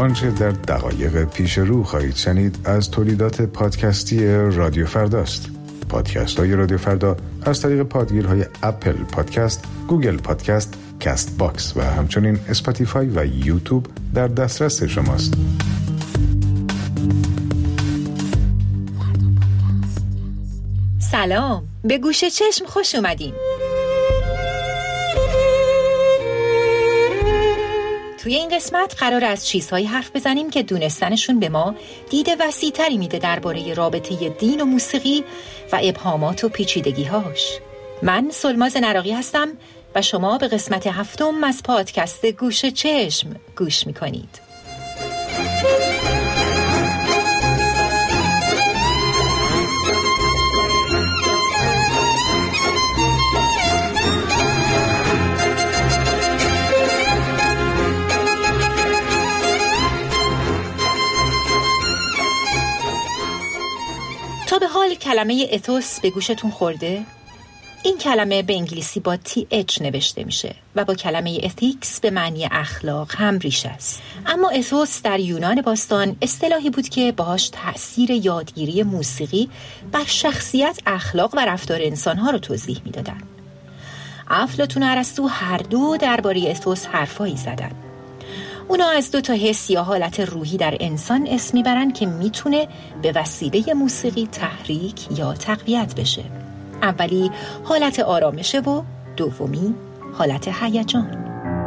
آنچه در دقایق پیش رو خواهید شنید از تولیدات پادکستی رادیو فرداست. پادکست های رادیو فردا از طریق پادگیرهای اپل پادکست، گوگل پادکست، کست باکس و همچنین اسپاتیفای و یوتیوب در دسترس شماست. سلام، به گوش چشم خوش اومدین. توی این قسمت قرار از چیزهایی حرف بزنیم که دونستنشون به ما دید وسیع‌تری میده درباره رابطه دین و موسیقی و ابهامات و پیچیدگی‌هاش. من سلماز نراقی هستم و شما به قسمت 7 از پادکست گوش چشم گوش میکنید. تا به حال کلمه اتوس به گوشتون خورده؟ این کلمه به انگلیسی با TH نوشته میشه و با کلمه ethics به معنی اخلاق هم ریشه است. اما اتوس در یونان باستان اصطلاحی بود که باهاش تأثیر یادگیری موسیقی بر شخصیت، اخلاق و رفتار انسانها رو توضیح میدادن. افلاطون و ارسطو هر دو درباره اتوس حرفایی زدن. اونا از 2 حس یا حالت روحی در انسان اسم میبرن که میتونه به وسیله موسیقی تحریک یا تقویت بشه. اولی حالت آرامشه و دومی حالت هیجان.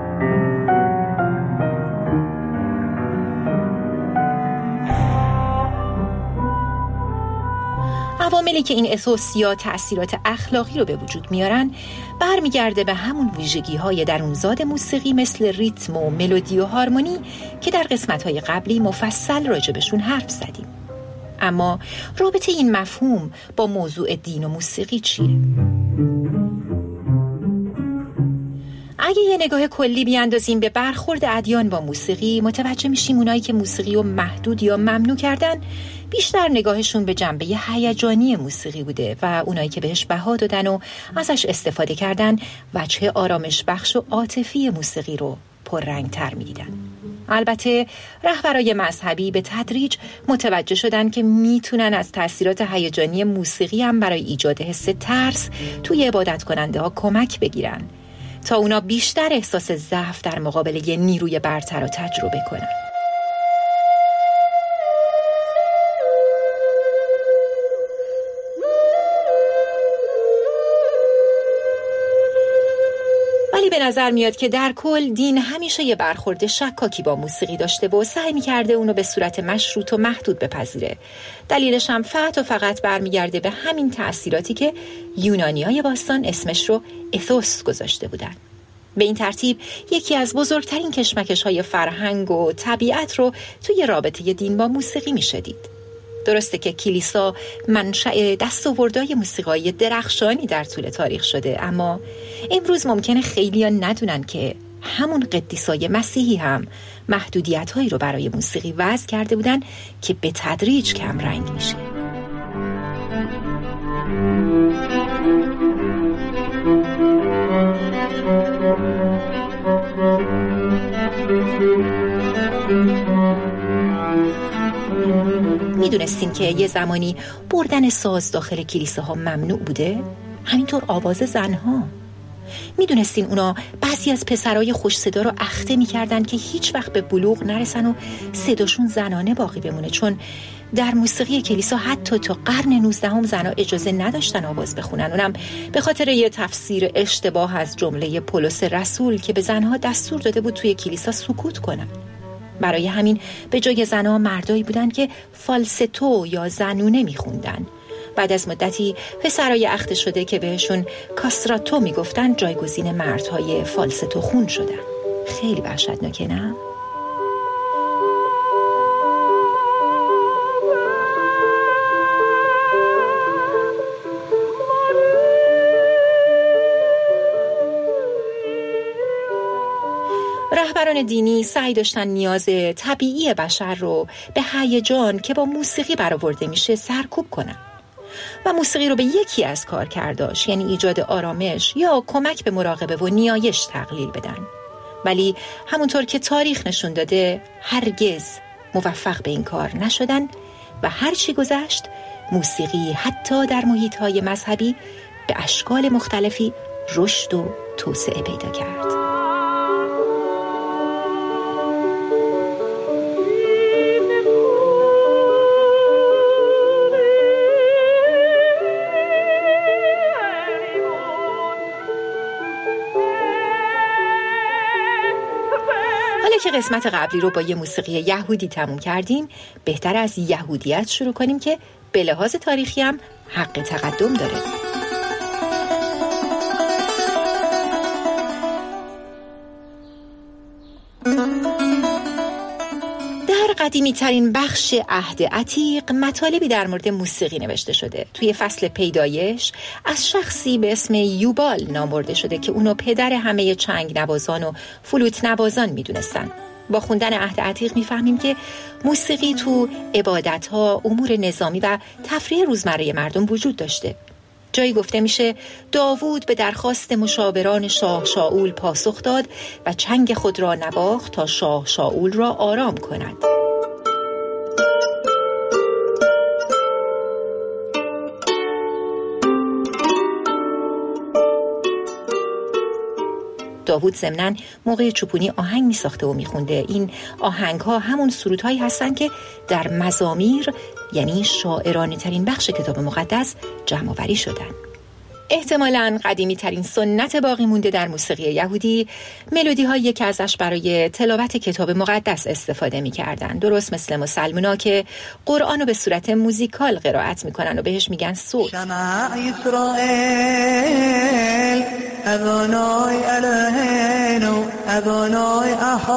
عواملی که این اتوس یا تأثیرات اخلاقی رو به وجود میارن برمیگرده به همون ویژگی‌های درونزاد موسیقی مثل ریتم و ملودی و هارمونی که در قسمت‌های قبلی مفصل راجبشون حرف زدیم. اما رابطه این مفهوم با موضوع دین و موسیقی چیه؟ اگه یه نگاه کلی بیاندازیم به برخورد ادیان با موسیقی، متوجه میشیم اونایی که موسیقی رو محدود یا ممنوع کردن بیشتر نگاهشون به جنبه هیجانی موسیقی بوده و اونایی که بهش بها دادن و ازش استفاده کردن وجه آرامش بخش و عاطفی موسیقی رو پررنگ‌تر می‌دیدن. البته رهبرای مذهبی به تدریج متوجه شدن که میتونن از تأثیرات هیجانی موسیقی هم برای ایجاد حس ترس توی عبادت کننده ها کمک بگیرن تا اونا بیشتر احساس ضعف در مقابل یه نیروی برتر رو تجربه کنن. ولی به نظر میاد که در کل دین همیشه یه برخورد شکاکی با موسیقی داشته و سعی می‌کرده اونو به صورت مشروط و محدود بپذیره. دلیلش هم فقط برمیگرده به همین تأثیراتی که یونانیای باستان اسمش رو اتوس گذاشته بودن. به این ترتیب یکی از بزرگترین کشمکش‌های فرهنگ و طبیعت رو توی رابطه دین با موسیقی می‌شدید. درسته که کلیسا منشأ دستاوردهای موسیقایی درخشانی در طول تاریخ شده، اما امروز ممکنه خیلی‌ها ندونن که همون قدیسای مسیحی هم محدودیت‌هایی رو برای موسیقی وضع کرده بودن که به تدریج کم رنگ میشه. میدونستین که یه زمانی بردن ساز داخل کلیساها ممنوع بوده؟ همینطور آواز زنها. میدونستین اونا بعضی از پسرای خوش صدا رو اخته میکردن که هیچ وقت به بلوغ نرسن و صداشون زنانه باقی بمونه، چون در موسیقی کلیسا حتی تا قرن 19 زنها اجازه نداشتن آواز بخونن، اونم به خاطر یه تفسیر اشتباه از جمله پولس رسول که به زنها دستور داده بود توی کلیسا سکوت کنن. برای همین به جای زنها مردایی بودن که فالستو یا زنونه میخوندن. بعد از مدتی پسرای اخته شده که بهشون کاستراتو میگفتن جایگزین مردهای فالستو خون شدن. خیلی وحشتناکه، نه؟ رهبران دینی سعی داشتن نیاز طبیعی بشر رو به هیجان که با موسیقی برآورده میشه سرکوب کنن و موسیقی رو به یکی از کارکرداش، یعنی ایجاد آرامش یا کمک به مراقبه و نیایش، تقلیل بدن. ولی همونطور که تاریخ نشون داده هرگز موفق به این کار نشدن و هرچی گذشت موسیقی حتی در محیط‌های مذهبی به اشکال مختلفی رشد و توسعه پیدا کرد. که قسمت قبلی رو با یه موسیقی یهودی تموم کردیم، بهتر از یهودیت شروع کنیم که به لحاظ تاریخی هم حق تقدم داره. در قدیمی ترین بخش عهد عتیق مطالبی در مورد موسیقی نوشته شده. توی فصل پیدایش از شخصی به اسم یوبال نام برده شده که اونو پدر همه چنگ نوازان و فلوت نوازان میدونستن. با خوندن عهد عتیق میفهمیم که موسیقی تو عبادت‌ها، امور نظامی و تفریح روزمره مردم وجود داشته. جایی گفته میشه داوود به درخواست مشاوران شاه شاول پاسخ داد و چنگ خود را نواخت تا شاه شاول را آرام کند. داوود ضمناً موقع چوپونی آهنگ می ساخته و می خونده. این آهنگ ها همون سرودهایی هستن که در مزامیر، یعنی شاعرانه ترین بخش کتاب مقدس، جمع آوری شدن. احتمالاً قدیمی ترین سنت باقی مونده در موسیقی یهودی ملودی هایی که ازش برای تلاوت کتاب مقدس استفاده می کردن. درست مثل مسلمونا که قرآن رو به صورت موزیکال قرائت می کنن و بهش میگن صوت. شمع اسرائیل ادونای الهینو ادونای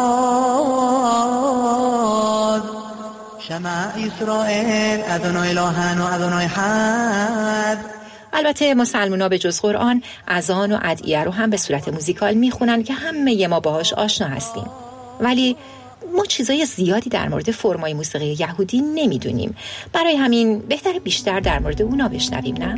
احد شمع اسرائیل ادونای الهینو ادونای حد. البته مسلمونا به جز قرآن اذان و ادعیه رو هم به صورت موزیکال میخونن که همه ما باهاش آشنا هستیم، ولی ما چیزای زیادی در مورد فرمای موسیقی یهودی نمیدونیم. برای همین بهتره بیشتر در مورد اونا بشنویم، نه؟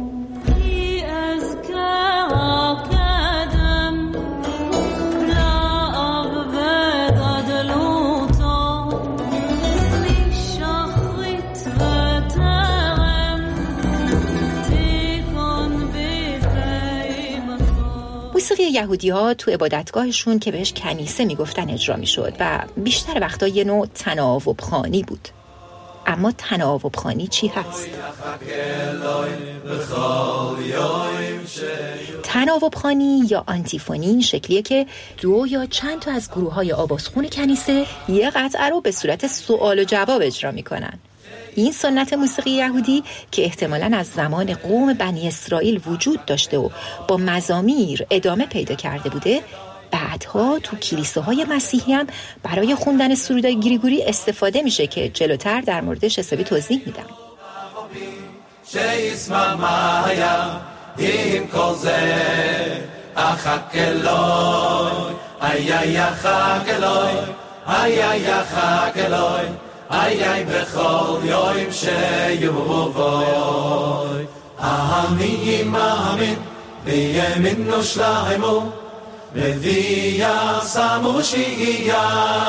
موسیقی یهودی‌ها تو عبادتگاهشون که بهش کنیسه میگفتن اجرا میشد و بیشتر وقتا یه نوع تناوب‌خوانی بود. اما تناوب‌خوانی چی هست؟ تناوب‌خوانی یا آنتیفونی این شکلیه که دو یا چند تا از گروه‌های آوازخون کنیسه یه قطعه رو به صورت سوال و جواب اجرا میکنن. این سنت موسیقی یهودی که احتمالاً از زمان قوم بنی اسرائیل وجود داشته و با مزامیر ادامه پیدا کرده بوده، بعدها تو کلیساهای مسیحی هم برای خوندن سرودای گریگوری استفاده میشه که جلوتر در موردش حسابی توضیح میدم. ay bechol yoim sheyuvoy ani imamin beyemin no shlaimo beviya samoshia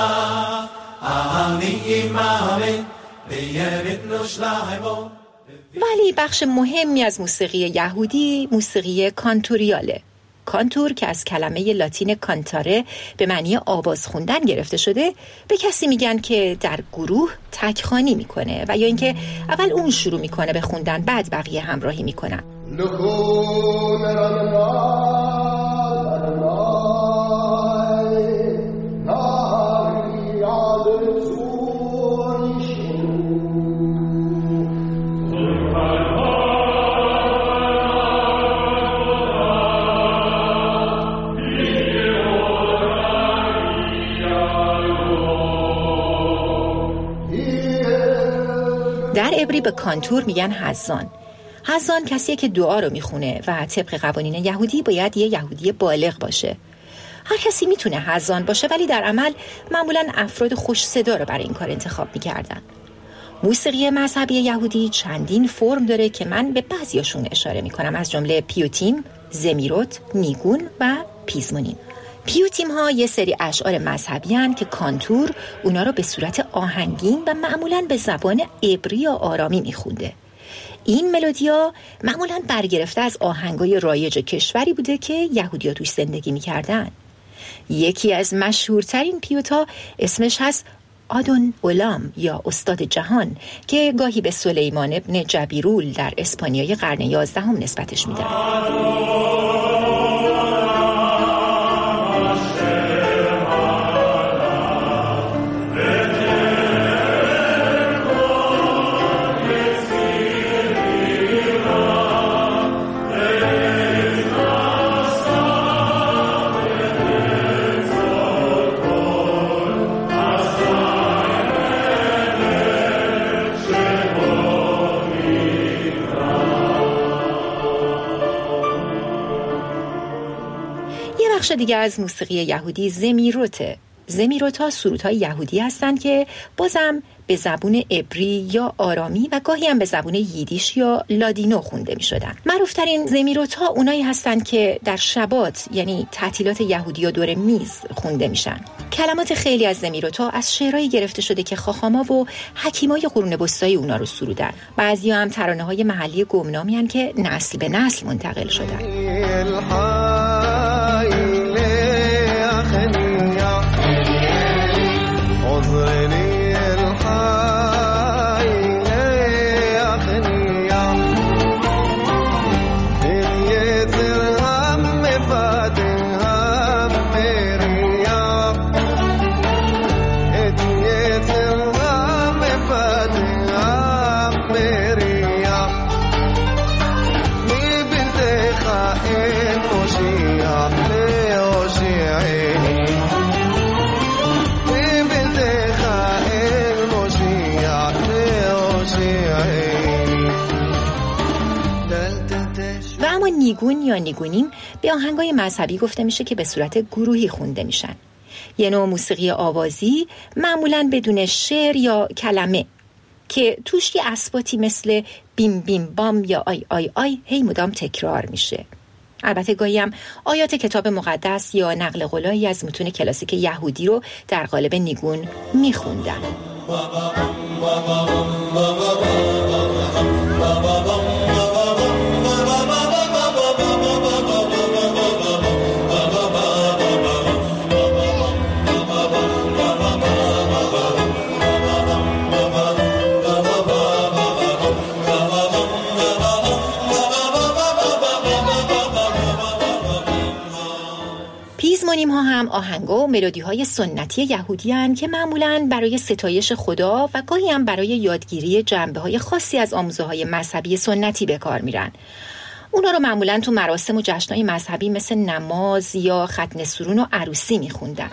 ani imamin beyemin no shlaimo. ولی بخش مهمی از موسیقی یهودی موسیقی کانتوریاله. کانتور که از کلمه لاتین کانتاره به معنی آواز خوندن گرفته شده، به کسی میگن که در گروه تکخوانی میکنه و یا اینکه اول اون شروع میکنه به خوندن بعد بقیه همراهی میکنن. در عبری به کانتور میگن حزان. حزان کسیه که دعا رو میخونه و طبق قوانین یهودی باید یه یهودی بالغ باشه. هر کسی میتونه حزان باشه، ولی در عمل معمولاً افراد خوش صدا رو برای این کار انتخاب میکردن. موسیقی مذهبی یهودی چندین فرم داره که من به بعضیاشون اشاره میکنم، از جمله پیوتیم، زمیروت، نیگون و پیزمونیم. پیو تیم ها یه سری اشعار مذهبی هن که کانتور اونا رو به صورت آهنگین و معمولاً به زبان عبری یا آرامی میخونده. این ملودیا معمولاً برگرفته از آهنگای رایج کشوری بوده که یهودی‌ها توش زندگی میکردن. یکی از مشهورترین پیوتا اسمش هست آدون اولام یا استاد جهان که گاهی به سلیمان ابن جبیرول در اسپانیای قرن 11 نسبتش میدن. بخش دیگه از موسیقی یهودی زمیروته. زمیروت‌ها سرودهای یهودی هستند که بازم به زبون عبری یا آرامی و گاهی هم به زبون ییدیش یا لادینو خونده می شدن. معروفترین زمیروت‌ها اونایی هستند که در شبات یعنی تعطیلات یهودی‌ها دور میز خونده میشن. کلمات خیلی از زمیروت‌ها از شعرهایی گرفته شده که خاخاما و حکیمای قرون وسطایی اونا رو سرودن. بعضیا هم ترانه‌های محلی گمنامی هستند که نسل به نسل منتقل شدن. نیگون یا نیگونیم به آهنگای مذهبی گفته میشه که به صورت گروهی خونده میشن. یه نوع موسیقی آوازی معمولاً بدون شعر یا کلمه که توش یه اصواتی مثل بیم بیم بام یا آی آی آی هی مدام تکرار میشه. البته گاهی هم آیات کتاب مقدس یا نقل قولایی از متون کلاسیک یهودی رو در قالب نیگون میخوندن. پیزمونیم ها هم آهنگا و ملودی های سنتی یهودی هستند که معمولاً برای ستایش خدا و گاهی هم برای یادگیری جنبه های خاصی از آموزه های مذهبی سنتی به کار میرن. اونا رو معمولاً تو مراسم و جشن‌های مذهبی مثل نماز یا ختنه سرون و عروسی میخوندن.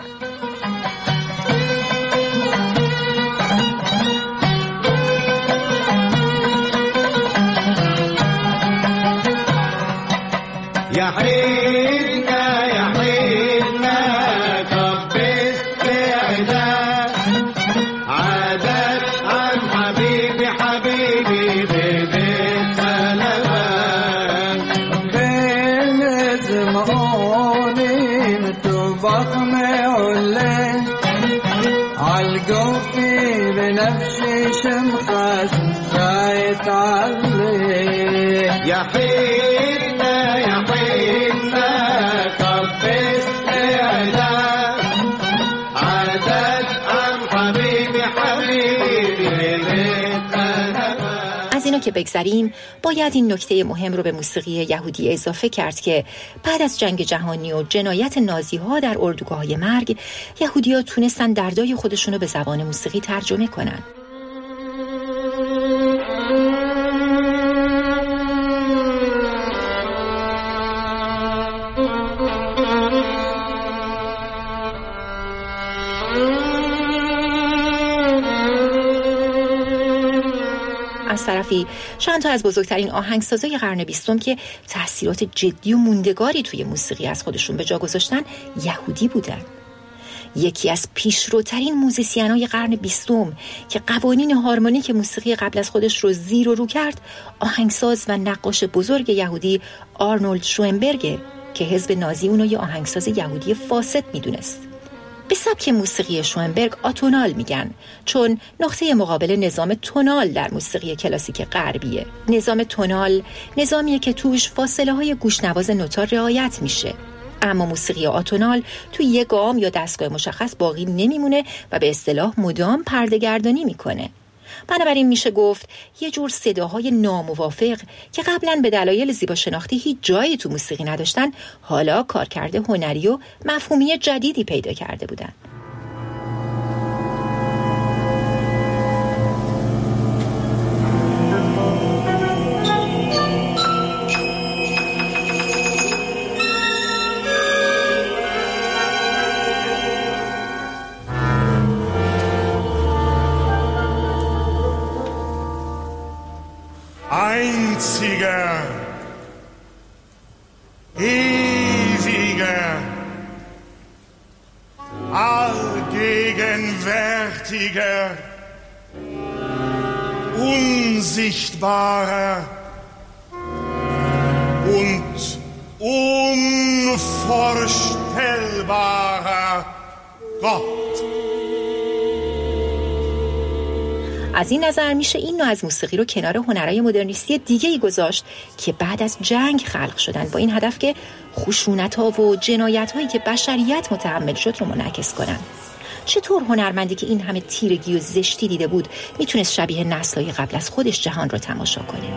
از اینو که بگذریم باید این نکته مهم رو به موسیقی یهودی اضافه کرد که بعد از جنگ جهانی و جنایت نازی‌ها در اردوگاه‌های مرگ یهودی‌ها تونستن دردای خودشونو به زبان موسیقی ترجمه کنن. از طرفی چند تا از بزرگترین آهنگسازای قرن 20 که تأثیرات جدی و موندگاری توی موسیقی از خودشون به جا گذاشتن یهودی بودن. یکی از پیشروترین موزیسینای قرن 20 که قوانین هارمونیک موسیقی قبل از خودش رو زیر و رو کرد، آهنگساز و نقاش بزرگ یهودی آرنولد شوئنبرگ که حزب نازی اونو یه آهنگساز یهودی فاسد میدونست. به سبک موسیقی شوئنبرگ آتونال میگن، چون نقطه مقابل نظام تونال در موسیقی کلاسیک غربیه. نظام تونال نظامیه که توش فاصله های گوشنواز نوتا رعایت میشه، اما موسیقی آتونال توی یه گام یا دستگاه مشخص باقی نمیمونه و به اصطلاح مدام پرده‌گردانی میکنه. بنابراین میشه گفت یه جور صداهای ناموافق که قبلا به دلایل زیبا شناختی هیچ جایی تو موسیقی نداشتن، حالا کارکرد هنری و مفهومی جدیدی پیدا کرده بودن. Einziger, ewiger, allgegenwärtiger, unsichtbarer und unvorstellbarer Gott. از این نظر میشه این نوع از موسیقی رو کنار هنرهای مدرنیستی دیگه‌ای گذاشت که بعد از جنگ خلق شدن، با این هدف که خشونت‌ها و جنایت‌هایی که بشریت متحمل شد رو منعکس کنن. چطور هنرمندی که این همه تیرگی و زشتی دیده بود میتونست شبیه نسل‌های قبل از خودش جهان رو تماشا کنه؟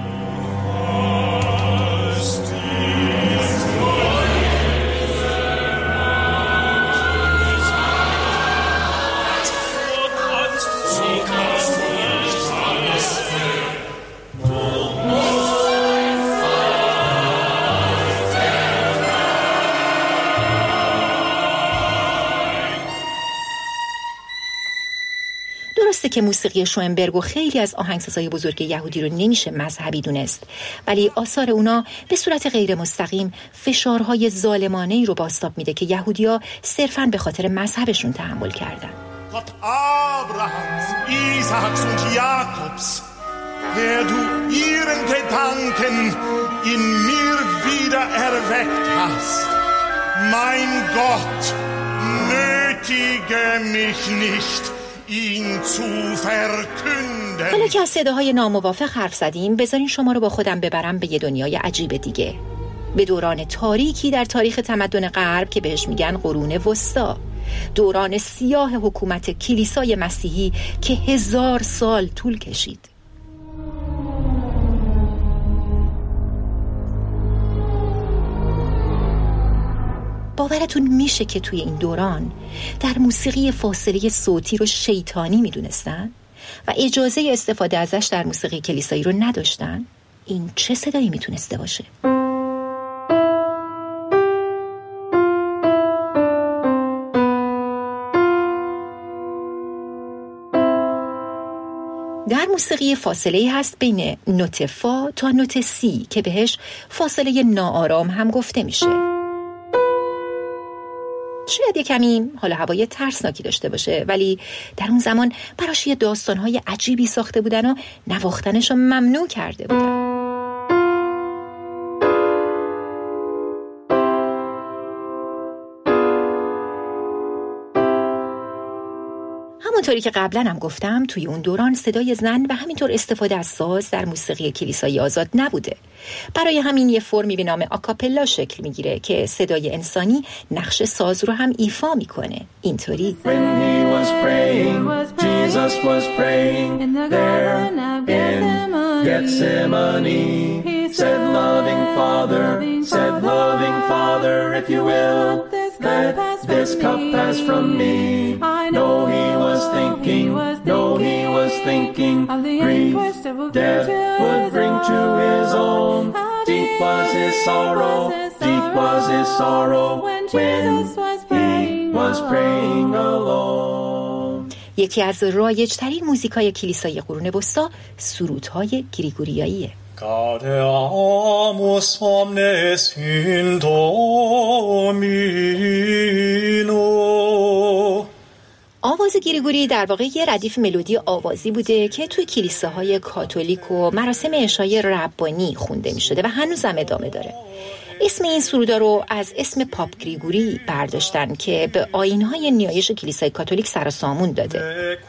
درسته که موسیقی شوئنبرگ و خیلی از آهنگسازهای بزرگ یهودی رو نمیشه مذهبی دونست، ولی آثار اونا به صورت غیر مستقیم فشارهای ظالمانه‌ای رو بازتاب میده که یهودی‌ها صرفاً به خاطر مذهبشون تحمل کردن. Gott Abrahams, Isaaks und Jakobs, der du ihren Gedanken in mir wieder erweckt hast. Mein Gott, nötige mich nicht, ihn zu verkünden. حالا که از صداهای ناموافق حرف زدیم، بذارین شما رو با خودم ببرم به یه دنیای عجیب دیگه، به دوران تاریکی در تاریخ تمدن غرب که بهش میگن قرون وسطی، دوران سیاه حکومت کلیسای مسیحی که 1000 سال طول کشید. باورتون میشه که توی این دوران در موسیقی فاصله صوتی رو شیطانی میدونستن و اجازه استفاده ازش در موسیقی کلیسایی رو نداشتن؟ این چه صدایی میتونسته باشه؟ در موسیقی فاصله‌ای هست بین نوت فا تا نوت سی که بهش فاصله ناآرام هم گفته میشه. شاید یه کمی حالا هوای ترسناکی داشته باشه، ولی در اون زمان براش یه داستان‌های عجیبی ساخته بودن و نواختنش رو ممنوع کرده بودن. همونطوری که قبلا هم گفتم، توی اون دوران صدای زن و همینطور استفاده از ساز در موسیقی کلیسایی آزاد نبوده. برای همین یه فرمی به نام آکاپلا شکل میگیره که صدای انسانی نقش ساز رو هم ایفا میکنه. اینطوری This cup pass from me. No, he was thinking. Grief, death would bring to his own. Deep was his sorrow when he was praying alone. یکی از رایج‌ترین موزیکای کلیسای قرون وسطی سرودهای گریگوریاییه. Cadeamus omnes in Domino. آواز گریگوری در واقع یه ردیف ملودی آوازی بوده که توی کلیساهای کاتولیک و مراسم عشای ربانی خونده می شده و هنوز هم ادامه داره. اسم این سرودا رو از اسم پاپ گریگوری برداشتن که به آیین‌های نیایش کلیسای کاتولیک سر و سامون داده.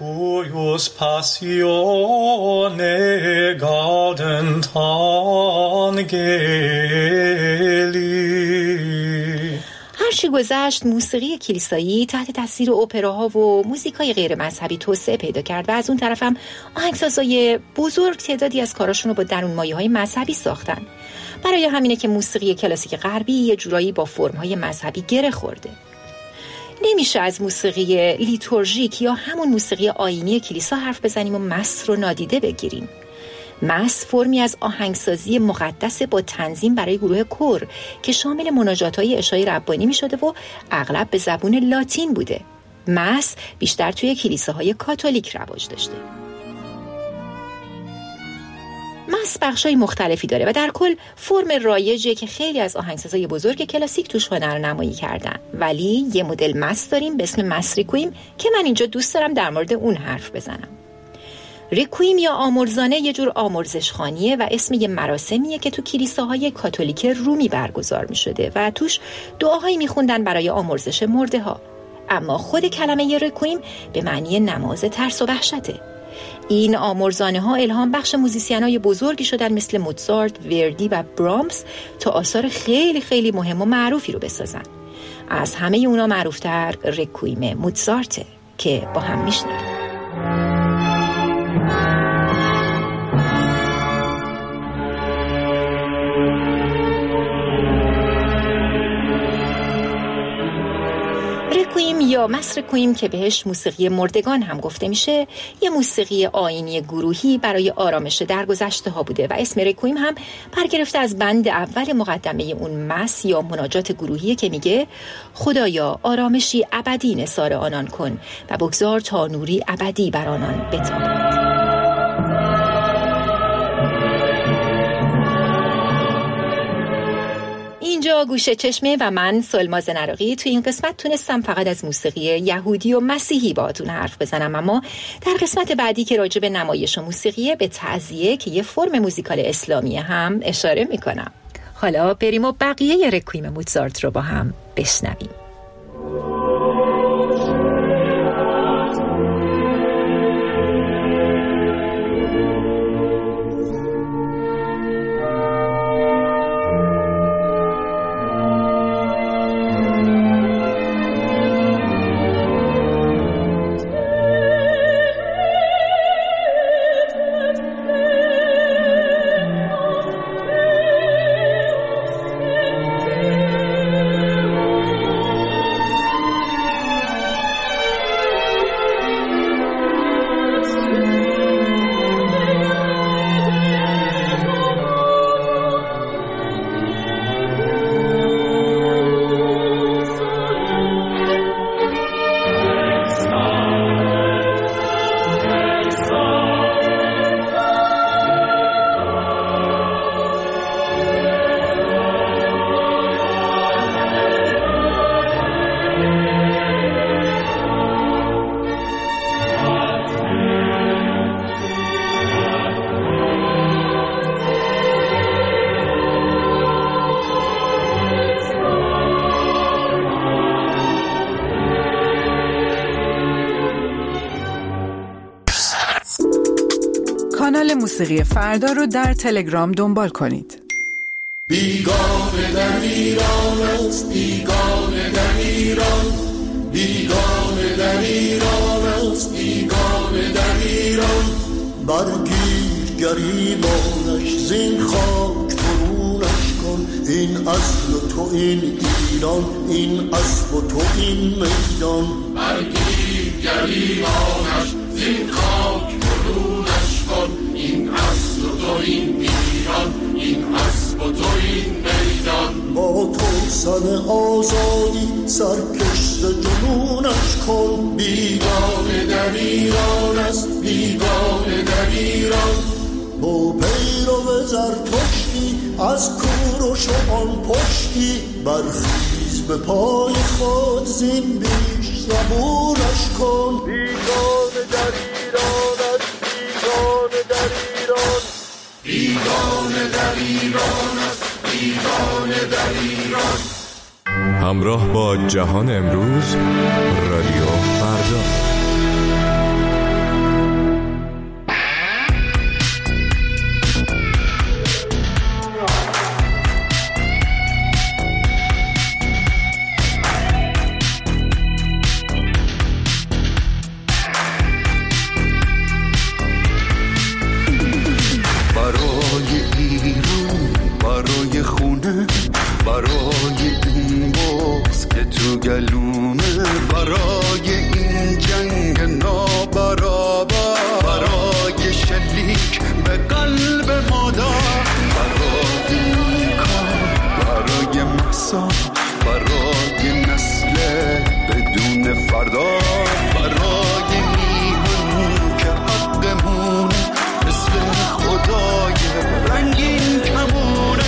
هرچی گذشت موسیقی کلیسایی تحت تاثیر اپراها و موزیکای غیر مذهبی توسعه پیدا کرد و از اون طرف هم آهنگسازای بزرگ تعدادی از کاراشون رو با درون مایه‌های مذهبی ساختن. برای همینه که موسیقی کلاسیک غربی یه جورایی با فرم‌های مذهبی گره خورده. نمیشه از موسیقی لیتورژیک یا همون موسیقی آیینی کلیسا حرف بزنیم و مس رو نادیده بگیریم. مس فرمی از آهنگسازی مقدس با تنظیم برای گروه کور که شامل مناجات‌های عشای ربانی می‌شده و اغلب به زبون لاتین بوده. مس بیشتر توی کلیساهای کاتولیک رواج داشته. مس بخشای مختلفی داره و در کل فرم رایجه که خیلی از آهنگسازای بزرگ کلاسیک توش هنرنمایی کردن. ولی یه مدل مس داریم به اسم مس ریکویم که من اینجا دوست دارم در مورد اون حرف بزنم. ریکویم یا آمرزانه یه جور آمرزشخانیه و اسم یه مراسمیه که تو کلیساهای کاتولیک رومی برگزار می شده و توش دعاهایی می خوندن برای آمرزش مرده ها. اما خود کلمه ریکویم به معنی نماز ترس و وحشته. این آمرزانه ها الهام بخش موزیسینای بزرگی شدن مثل موزارت، وردی و برامس تا آثار خیلی خیلی مهم و معروفی رو بسازن. از همه اونا معروفتر ریکویم موزارته که با هم میشنویم. ریکویم یا مس ریکویم که بهش موسیقی مردگان هم گفته میشه، یه موسیقی آیینی گروهی برای آرامش درگذشته ها بوده و اسم ریکویم هم برگرفته از بند اول مقدمه اون مس یا مناجات گروهی که میگه خدایا آرامشی ابدی نثار آنان کن و بگذار تا نوری ابدی بر آنان بتابد. اینجا گوشه چشمه و من سلماز نراقی توی این قسمت تونستم فقط از موسیقی یهودی و مسیحی باهاتون حرف بزنم، اما در قسمت بعدی که راجع به نمایش و موسیقیه به تعزیه که یه فرم موزیکال اسلامی هم اشاره میکنم. حالا بریم و بقیه ریکویم موزارت رو با هم بشنویم. کانال موسیقی فردا رو در تلگرام دنبال کنید. بیگانه در ایران است، بیگانه در ایران، بیگانه در ایران است، بیگانه در ایران. برگیر گریبانش زین خاک برونش کن، این اصل تو این ایران، این اسب تو این میدان. برگیر گریبانش زین خاک برونش کن، این اصل تو این ایران، این اسب تو این میدان. با تو سن آزادی سرکشت جنونش کن، بیگانه در ایران است، بیگانه در ایران. با پیرو زرتشتی از کوروش و آن پشتی، برخیز به پای خود زین بیش زبونش کن. بیگانه در ایران است، بیگانه در ایران، بیگانه در ایران است، بیگانه در ایران. همراه با جهان امروز، رادیو فردا. برای خونه، برای این بغض که تو گلومه، برای این جنگ نابرابر، برای شلیک به قلب مادر، برای نیکا، برای محسا، برای نسل بدون فردا، برای میهن که حقمونه مثل خدای رنگین کمونه،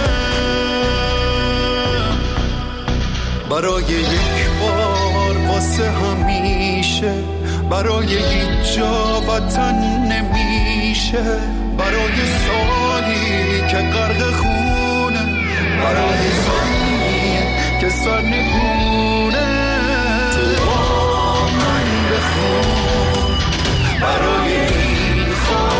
برای یک بار واسه همیشه، برای هیچ جا وطن نمیشه، برای سالی که غرق خونه، برای زمین که سرنگونه، تو با من بخون، برای این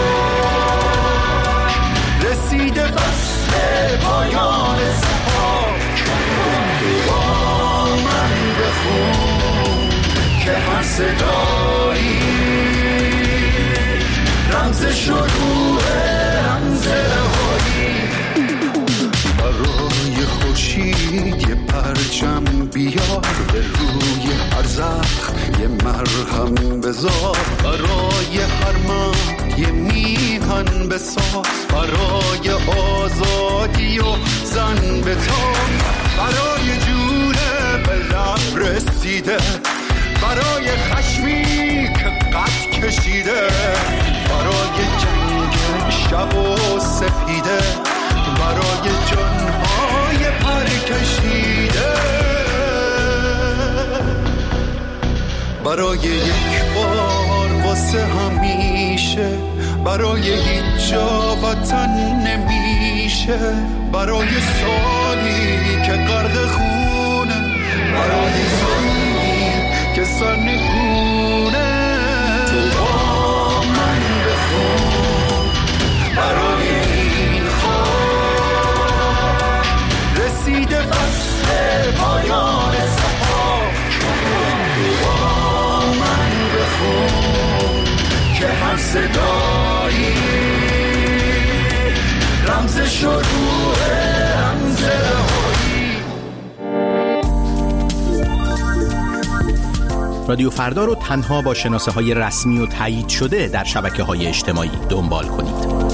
خاک رسیده فصل پایان سحاک، تو با من بخون که هر صدایی رمز شروع، رمز رهایی، برای خورشید یه پرچم بیار، به روی هر زخم یه مرهم بذار، برای هر مرد یه میهن بساز، برای آزادی و زن بتاب، برای جونه به لب رسیده، برای خشمی که قد کشیده، برای جنگ شب و سپیده، برای جانهای پر کشیده، برای یک بار واسه همیشه، برای هیچ جا وطن نمیشه، برای سالی که غرق خونه، برای زمین که سرنگونه، تو با من بخون، برای این خاک رسیده فصل پایان سحاک، تو با من بخون که هر صدایی رمز شروع، رمز رهایی. رادیو فردا رو تنها با شناسه‌های رسمی و تایید شده در شبکه‌های اجتماعی دنبال کنید.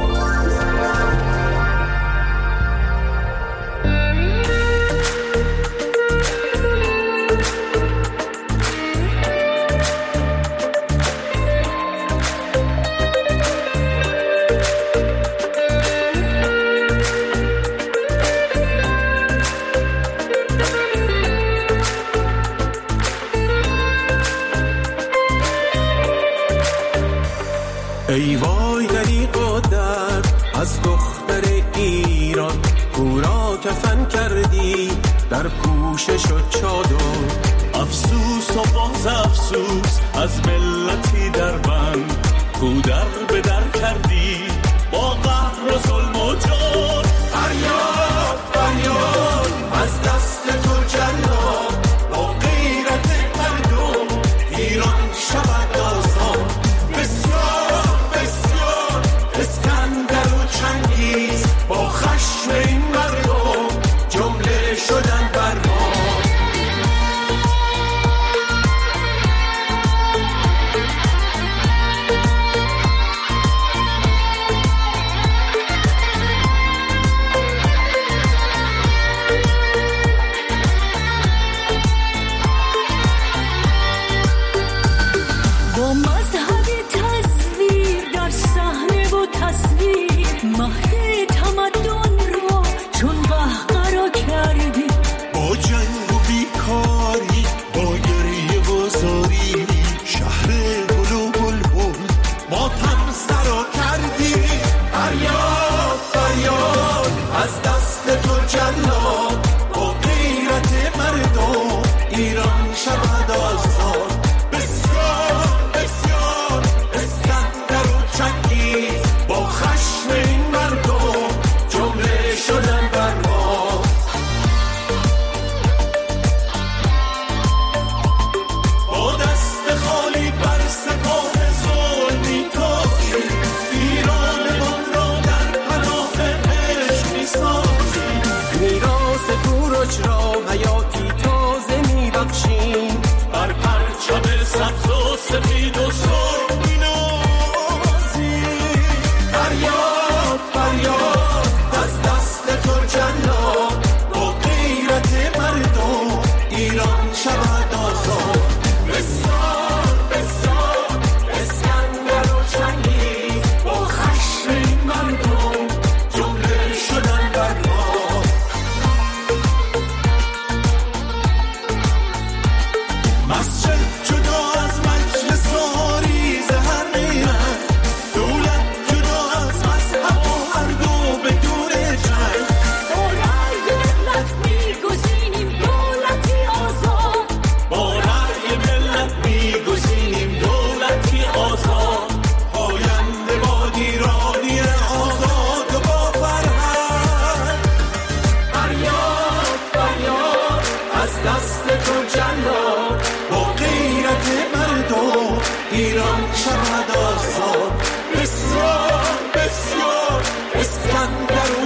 ای وای دریغ و درد از دختر ایران، گورا کفن کردی در پوشش و چادر، افسوس و باز افسوس از ملتی در بند، کو در به در کردی با قهر و ظلم و جور، فریاد فریاد از دست تو جلاد، با غیرت مردم ایران شود آزاد، بسیار بسیار اسکندر و چنگیز با خشم این مردم جمله شدن بر ما. از دست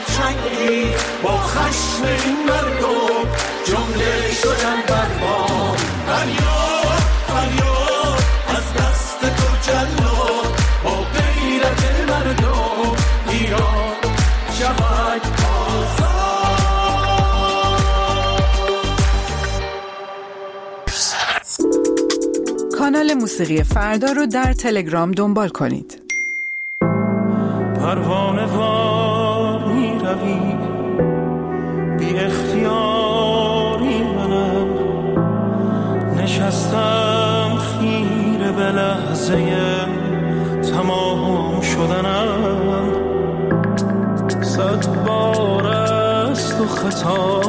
خرچنگی با خشم این مردم جمله شدن برباد. فریاد فریاد از دست تو جلاد، با غیرت مردم ایران شود آزاد. کانال موسیقی فردا رو در تلگرام دنبال کنید. پروانه وار می روی بی اختیاری، منم نشستم خیره به لحظه تمام شدنم. 100 بار است و خطا،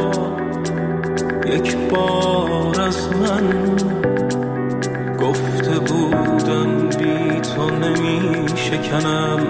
یک بار از من گفته بودم بی تو نمی شکنم.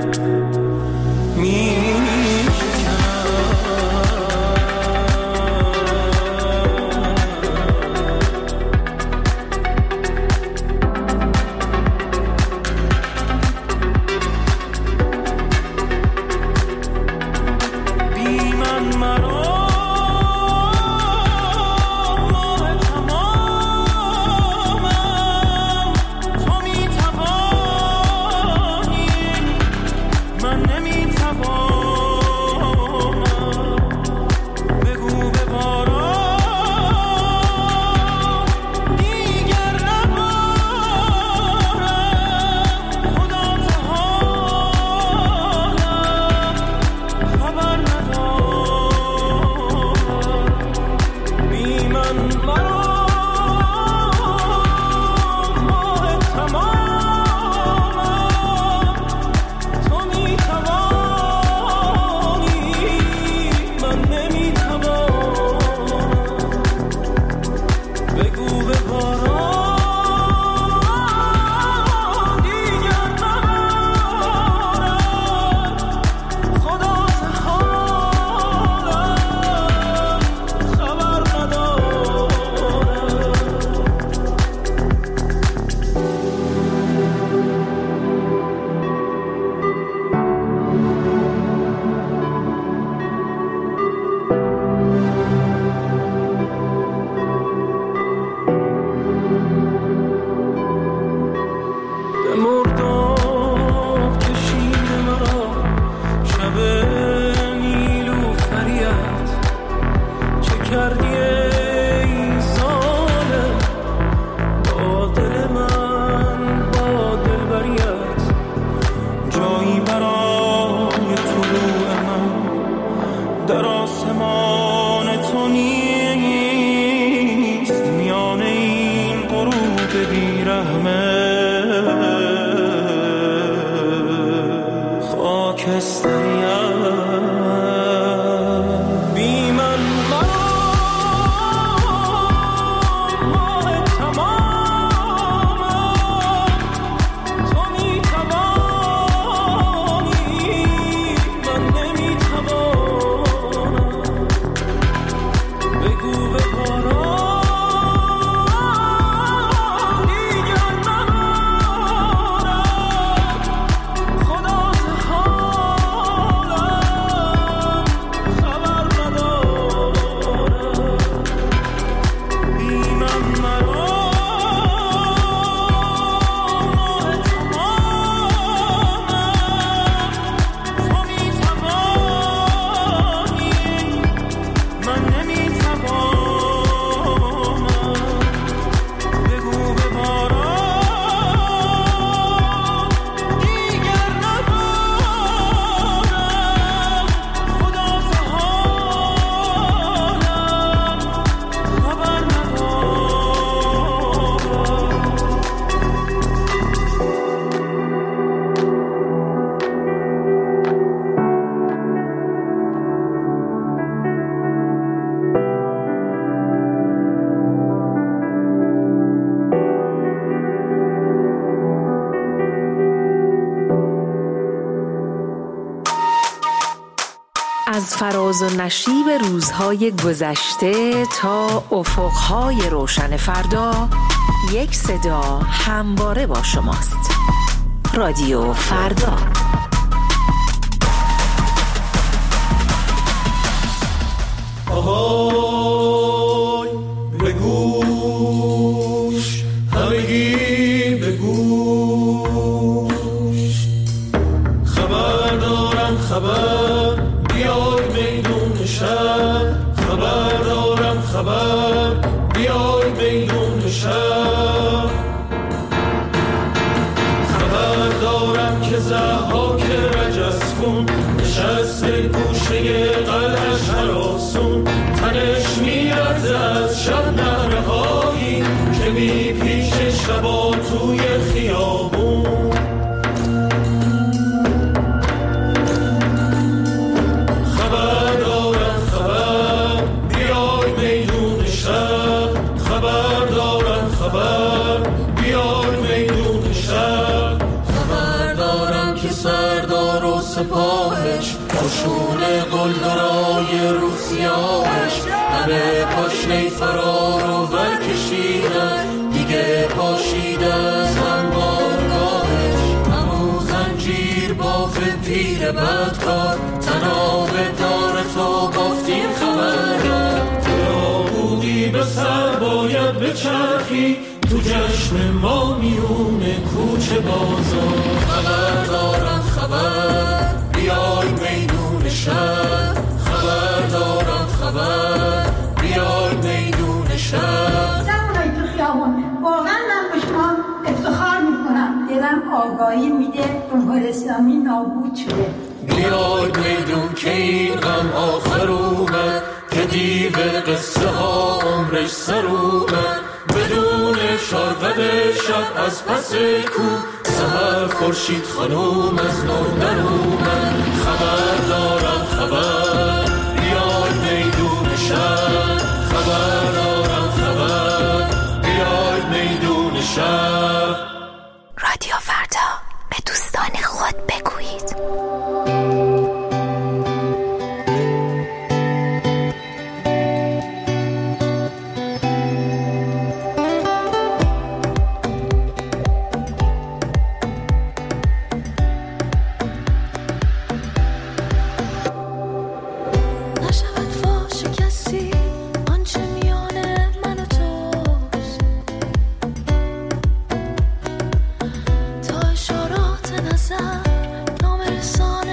از فراز و نشیب روزهای گذشته تا افقهای روشن فردا، یک صدا همواره با شماست. رادیو فردا. نشسته گوشه قلعش هراسون، تنش میرزه از شب نهرهایی که میپیشه شبا توی خیابون. خبر دارن خبر بیای میدون شهر، خبر دارن خبر بیای میدون شهر. خبر دارن که سردار و سپاهش پشون گلدرای روسیاهش همه پاشنه فرار و ورکشیدن، دیگه پاشیده از انبارگاهش. همون زنجیر باف پیر بدکار تناب دار تو بافتیم خبره. تو بودی به سر باید بچرخی تو جشن ما میونه کوچه بازار. خبر دارم خبر بیای میدون شهر، خبر دارم خبر بیای میدون شهر. جوانای تو خیابون واقعا من به شما افتخار میکنم، دلم آگاهی میده جمهوری اسلامی نابود شده. بیای میدون که این غم آخر اومد، که دیو قصه ها عمرش سر اومد. بدون شارقد شب از پس کو سهر خورشید خانوم از نو در اومد. خبر دارم خبر بیای میدون شهر، خبر دارم خبر بیای میدون شهر. رادیو فردا، به دوستان خود بگویید. نام رسان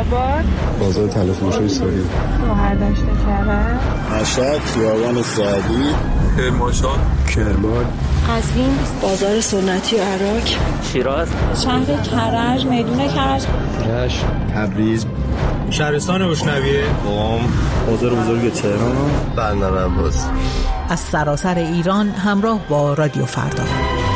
آباد، بازار تلفروشی سوری، مهردشت کرد، مشهد، خیابان سعدی، کرمانشاه، کرمان، قزوین، بازار سنتی عراق، شیراز، شهر کرج، میدون کرج، رشت، تبریز، شهرستان روشنویه، قم، بازار بزرگ تهران، بندر عباس. از سراسر ایران همراه با رادیو فردا.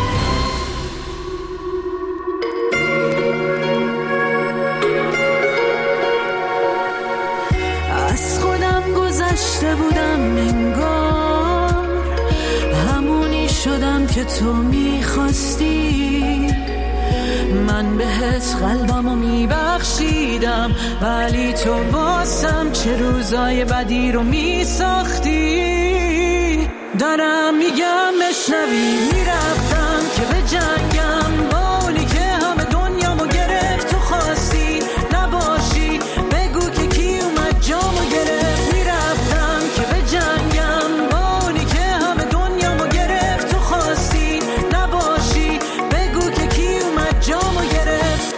از خودم گذشته بودم انگار، همونی شدم که تو میخواستی. من بهت قلبمو میبخشیدم، ولی تو واسم چه روزای بدی رو میساختی. دارم میگم بشنوی، میرفتم که به جنگم با اونی که همه دنیامو گرفت. تو خواستی نباشی، بگو که کی اومد جامو گرفت. میرفتم که به جنگم با اونی که همه دنیامو گرفت. تو خواستی نباشی، بگو که کی اومد جامو گرفت.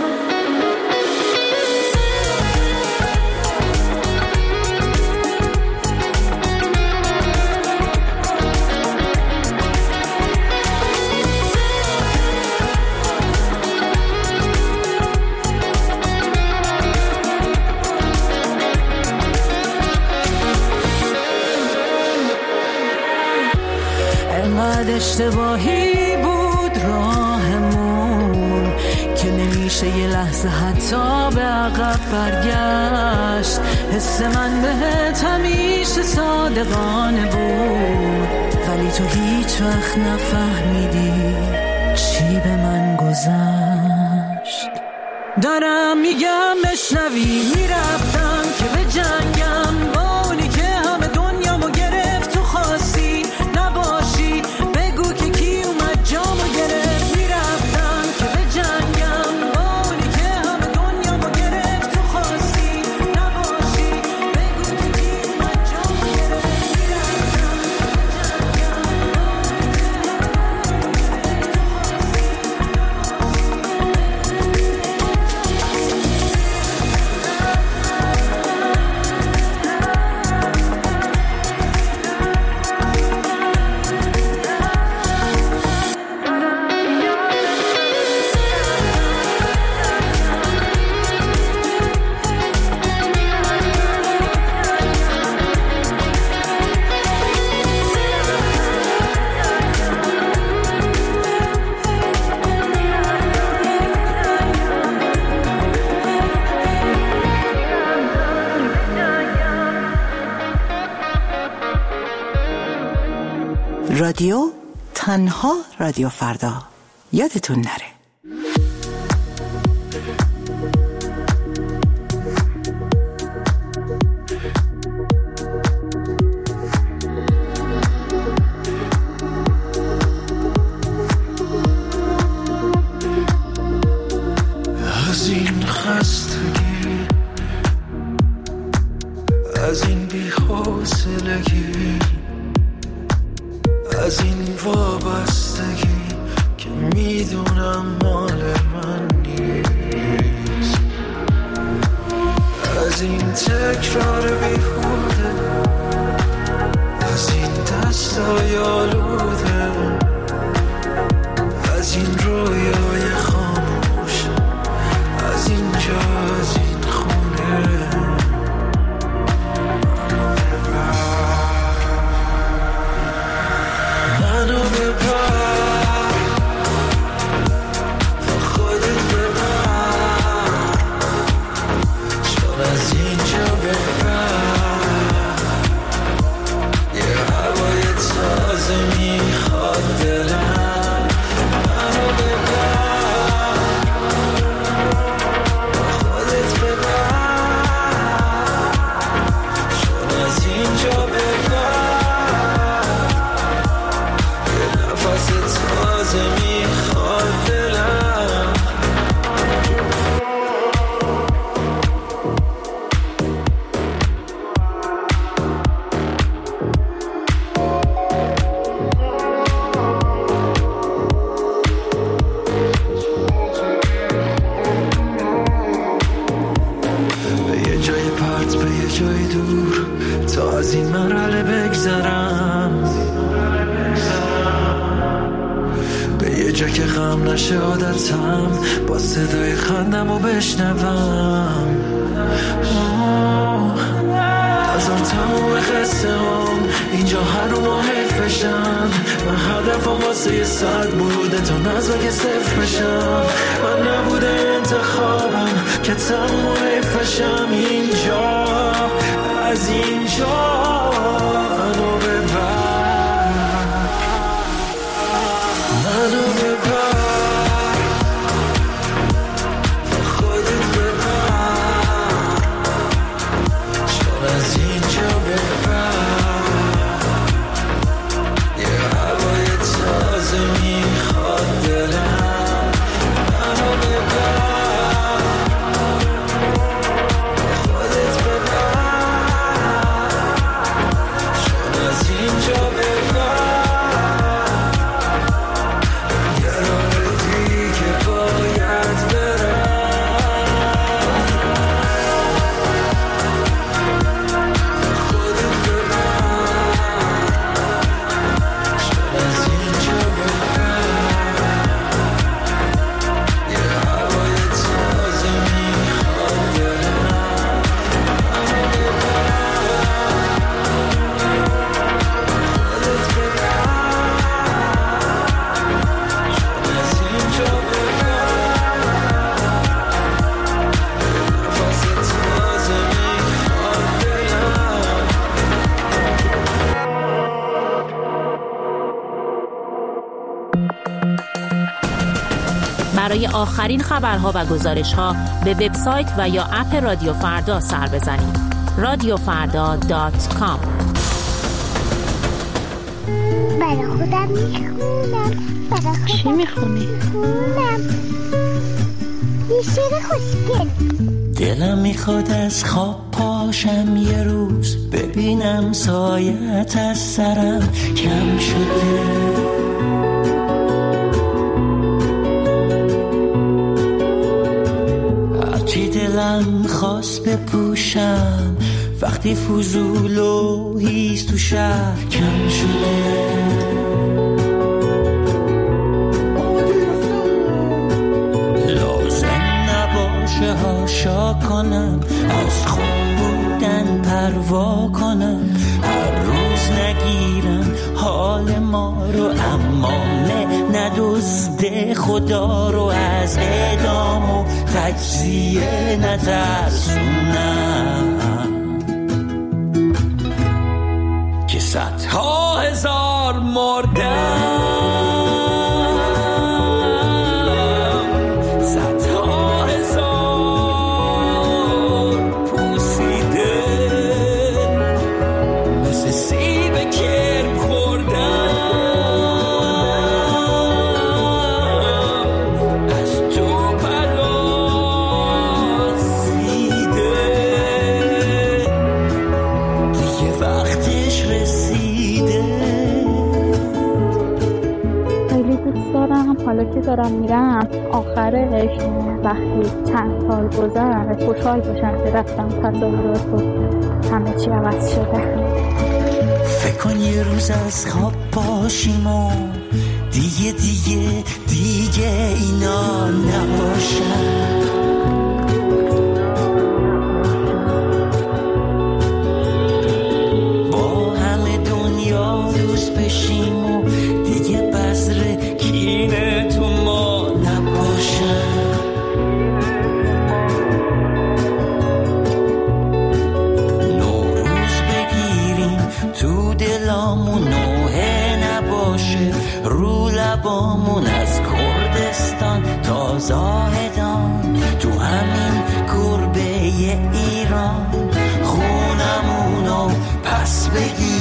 انقدر اشتباهی بود راهمون که نمیشه یه لحظه حتی به عقب برگشت. حس من بهت همیشه صادقانه بود، ولی تو هیچ وقت نفهمیدی چی به من گذشت. دارم میگم بشنوی، میرفتم که به جنگم با اونی که همه دنیامو گرفت. تو خواستی نباشی، بگو که کی اومد جامو گرفت. میرفتم که به جنگم با اونی که همه دنیامو گرفت. تو خواستی نباشی، بگو که کی اومد جامو گرفت. میرفتم که رادیو تنها رادیو فردا، یادتون نره. از این خستگی، از این بی‌حوصلگی، از این وابستگی که میدونم مال من نیست، از این تکرار بیهوده، از این دستای آلوده، از این رویای خاموش، از اینجا، از این خونه. منو ببر، با خودت ببر، چون از اینجا ببر. تا از این مرحله بگذرم، به یه جا که غم نشه عادتم، با صدای خندم و بشنوم. هزار تمام خسته هم اینجا هر رو ما حیف بشن. من هدفم واسه یه 100 بوده تا نزا که 0 بشم. من نبوده انتخابم که تمام و حیف بشم. اینجا از اینجا منو ببر، منو ببر، خودت ببر، چون از اینجا ببر. یه هوای تازه میخواد دلم، منو ببر، خودت ببر، چون از اینجا ببر. یه راه دیگه باید برم، خودت ببر، چون از اینجا ببر. یه هوای تازه میخواد دلم، منو ببر، خودت ببر، چون از اینجا ببر. نفس تازه میخواد دلم. برای آخرین خبرها و گزارش‌ها به وبسایت و یا اپ رادیو فردا سر بزنید. radiofarda.com. برای خودم میخونم. چی میخونی؟ یه شعر خوشگل. دلم میخواد از خواب پاشم یه روز، ببینم سایت از سرم کم شده. هرچی دلم خواست بپوشم، وقتی فضول و هیز تو شهر کم شده. لازم نباشه هاشا کنم، از خوب بودن پروا کنم، هر روز نگیرم حال ما رو، اما ندزده خدا رو، از اعدام و تجزیه نترسونم که 100,000 مردم، 100,000 پوسیده مثل سیب کرم خوردم، از تو پراسیده، دیگه وقتش رسیده. خیلی دوست دارم حالا که دارم میرم آخرش وقتی چند سال گذشت خوشحال باشم که رفتم تصادفات و همه چی عوض شده. فکر کن یه روز از خواب باشیم و دیگه اینا نباشن. با همه دنیا دوست بشیم و دیگه بذر کینه تو ما نباشن. نوروز بگیریم تو دلامون، نوحه نباشه رو لبامون، از کردستان تا زاهدان تو همین گربه ایران، خونمونو پس بگیر